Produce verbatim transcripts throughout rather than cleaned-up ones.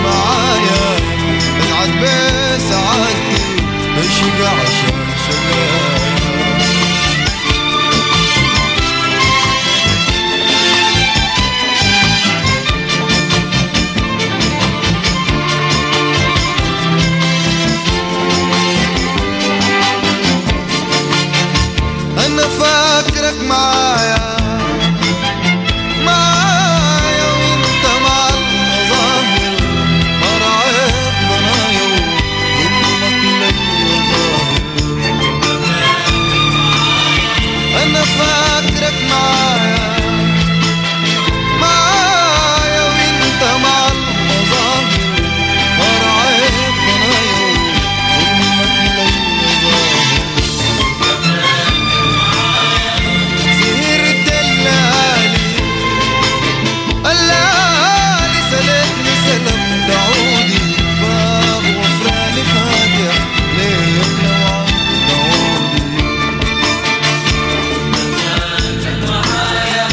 معايا اسعد بسعادتي عشق عشان شقايا. أنا فاكرك معايا معايا وانت مع المظاهر ما رعيت ضنايا وظلمك ليا ظاهر. أنا فاكرك معايا معايا وانت مع المظاهر ما رعيت ضنايا وظلمك ليا ظاهر. الليالي سلتني سلف دعودي باب وفراني فاتح ليه يطلع دعودي. فاتح معايا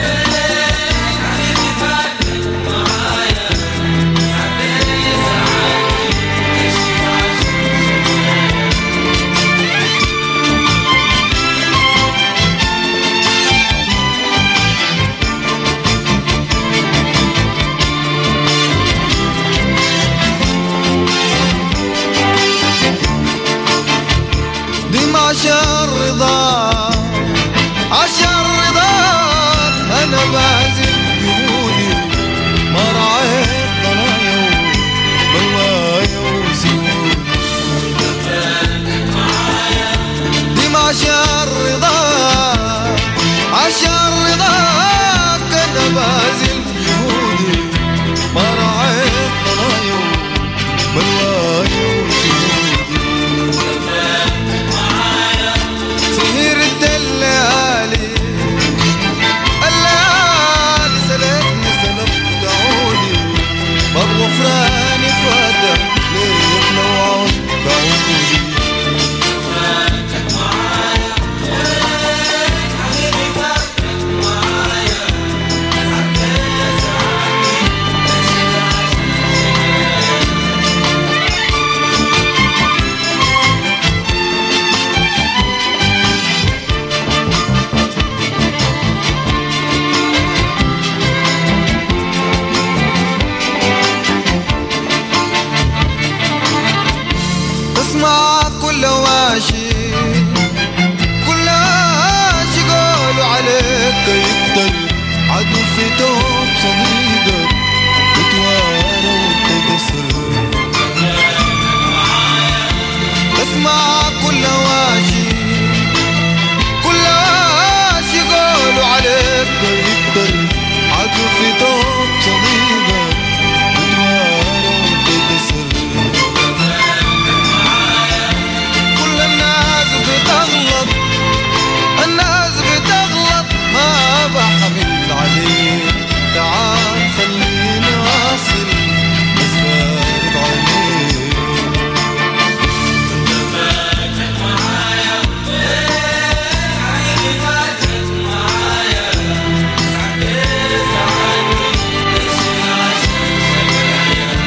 حبيبي فاتح معايا حبيبي سعادتي عشق عشق عشان رضاك عشان رضاك أنا بازل جهودي ما رعيت ضنايا وبوايا وسيودي. دي عشان رضاك عشان رضاك أنا بازل جهودي ما رعيت ضنايا وبوايا وسيودي. سهرت الليالي الليالي سلتني سلف دعوني باب غفراني فاتح ليه يطلعوا دعوني. فاتح معايا حبيبي فاتح معايا حبيبي سعادتي اسمع كل واشي كل واشي قولوا عليك يقدر عدو في توب صديقك وتوارى وتكسر. اسمع كل واشي كل واشي قولوا عليك يقدر عدو في توب صديقك وتوارى وتكسر. بتغلط الناس بتغلط ما بحمل عليك تعال خليني واصل بس فارق عليك. انت فاتح معايا حبيبي فاتح معايا حبيبي سعادتي عشق عشق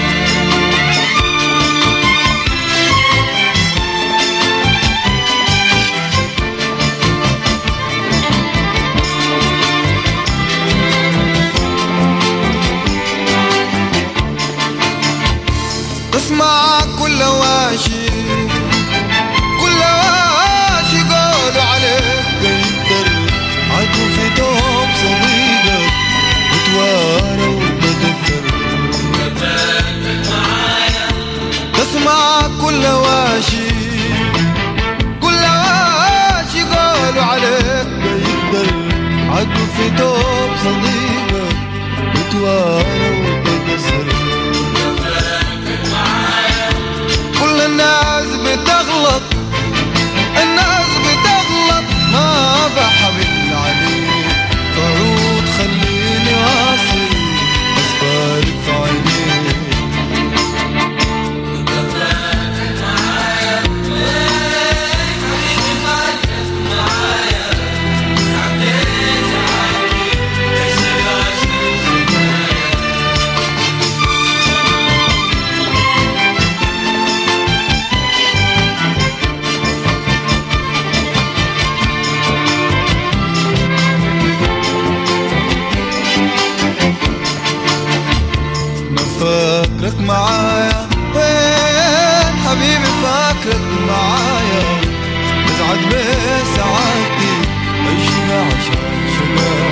اسمع كل واشي كل واشي قولوا عليك يقدر عدو في توب صديقك وتوارى وتدثر. اسمع كل واشي كل واشي قولوا عليك يقدر عدو في توب صديقك وتوارى وتدثر. كل الناس بتغلط الناس بتغلط ما بحمل عليك تعود خليني واصل بس فارق في عينيك. انت فاتح معايا حبيبي فاتح معايا حبيبي سعادتي عشق عشق فاكرك معايا؟ وين حبيبي فاكرك معايا؟ بسعد بسعادتي عشنا عشان شباب